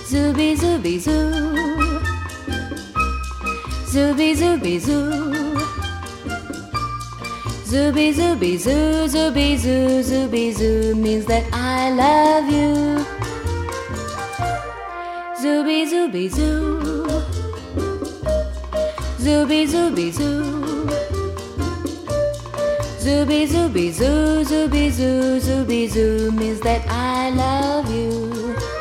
Zooby zooby zoo. Zooby zooby zoo. Zooby zooby zoo, zooby zoo, zooby zoo means that I love you. Zooby zooby zoo. Zooby zooby zoo. Zooby zooby zoo, zooby zoo, zooby zoo means that I love you.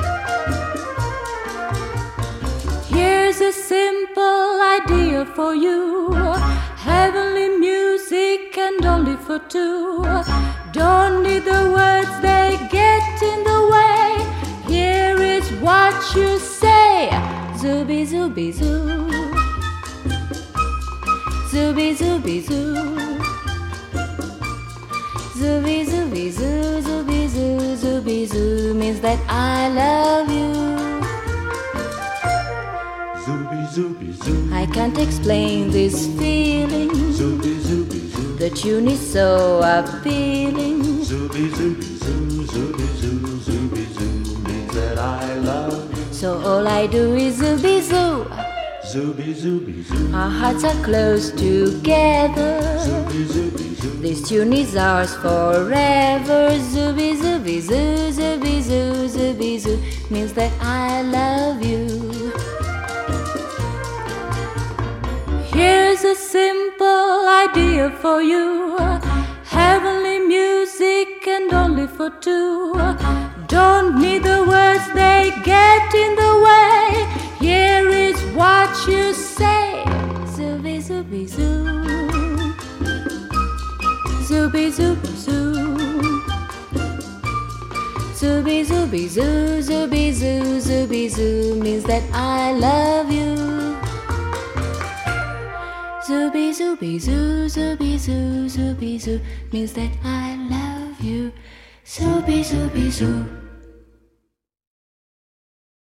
Here's a simple idea for you. Heavenly music and only for two. Don't need the words, they get in the way. Here is what you say. Zooby zooby zoo. Zooby zooby zoo. Zooby zooby zoo, zooby zoo, zooby zoo means that I love you. Zooby zooby zoo. I can't explain this feeling. Zooby zooby zoo. The tune is so appealing. Zooby zooby zoo, zooby zoo, zooby zoo means that I love you. So all I do is zooby zoo. Zooby zooby zoo. Our hearts are close together. Zooby zooby zoo. This tune is ours forever. Zooby zooby zoo, zooby zoo, zooby zoo means that I love you. Here's a simple idea for you. Heavenly music and only for two. Don't need the words, they get in the way. Here is what you say. Zooby zooby zoo. Zooby zooby zoo. Zooby zooby zoo, zooby zoo, zooby zoo means that I love you. Zooby zooby zoo, zooby zoo, zooby zoo means that I love you. Zooby zooby zoo.